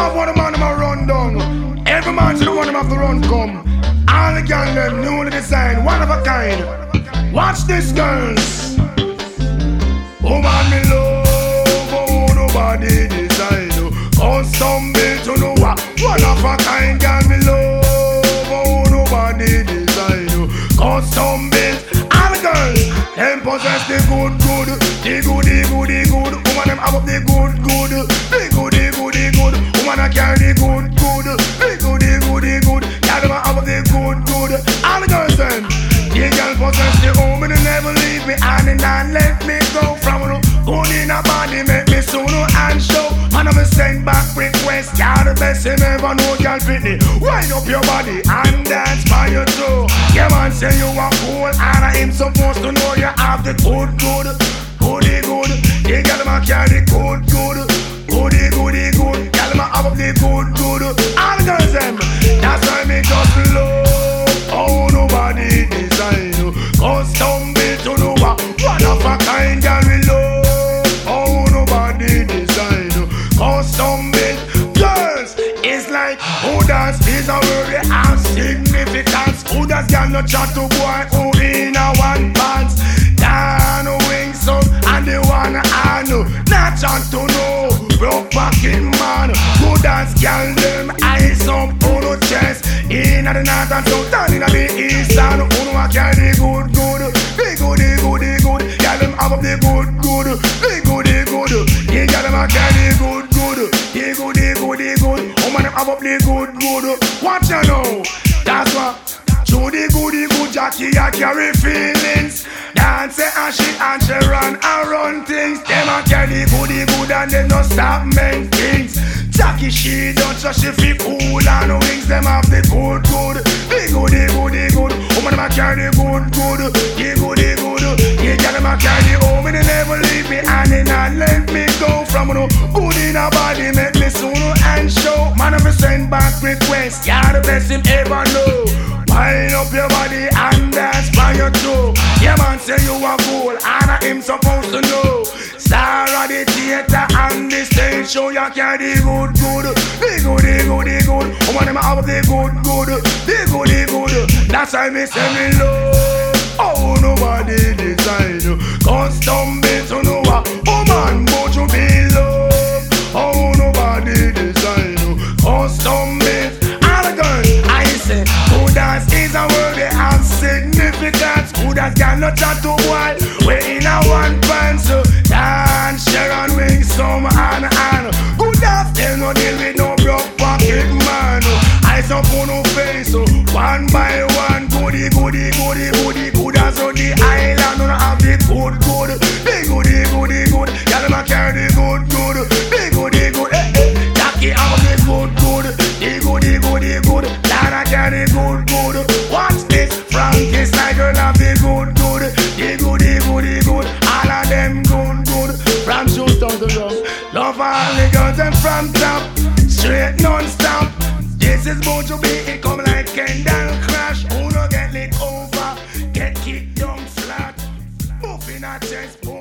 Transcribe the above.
have one of man them a run down. Every man should want him have to run come. All the girls them newly designed, one of a kind. Watch this, girls. Oh man, me love, oh nobody design. Custom built to know what. One of a kind, girl, me love, oh nobody design. Custom built. All the girls, them possess the good, the good. Woman them have up the good, the good. Woman a carry the good, the good. Girl them have up the good. All the girls them, the girl possess the home and they never leave me and they not let me go. From no good in a body make me soon and show. Man I'm send back request, you're the best you ever know, girl Pitney. Wind up your body and dance by your toe. Yeah man say you are cool and I am supposed to know you have the good. The girl them a carry the good. Girl them a have up the good. All the girls them, that's why me just love. Oh nobody design, custom built to know what. One of a kind, girl we love. Oh nobody design, custom built. Girls, it's like who dance is a word they have significance. Who does girl no chat to boy who in a one pants. Down wings up and the one I know. Not chat to know. Broke back in man. Who dance girl them eyes up on the chest. In the north and south and in the east and who know I carry the good. The good. Girl them have up the good. The good. The girl them a carry the good. The good. Woman them have up the good. Watch you know. That's what. To the good, Jackie I carry feelings. Dance and she run things. Them a carry the good and they no stop make things. Jackie she don't just she feel cool and wings. Them have the good. The good. Woman them a carry the good. The good. Yeah, girl them a carry home and they never leave me and they not let me go. From no good in a body make me soon and show. Man I'm send back request. You're the best him ever know. Wind up your body and dance by your toe. Yeah man say you are cool and I am supposed to know. Star of the theater and the stage show. You carry the good. The good. Woman them have the good. The good. That's why me say me love. Oh nobody design, custom built to know what. Oh man but you be love. Oh nobody design, custom built. All the girls I say who dance is a word they have significance. Who dance can not chat to boy. We in a one pants. Dance, share and wing some and. Good dance they no deal with no broke pocket man. Eyes up on no face. One by one. Goody. Good as on the island. No have the good. The good. Y'all them a carry the good. The good. Jackie have the good. The good. Lana carry good. Watch this. Frankie Snyder have the good. The good. All of them good. From Shoottown to Love. Love all the girls and from top. Straight non-stop. This is bound to be it come like Kendall Crash. Who no get lit over, get kicked down flat. Move in a chest.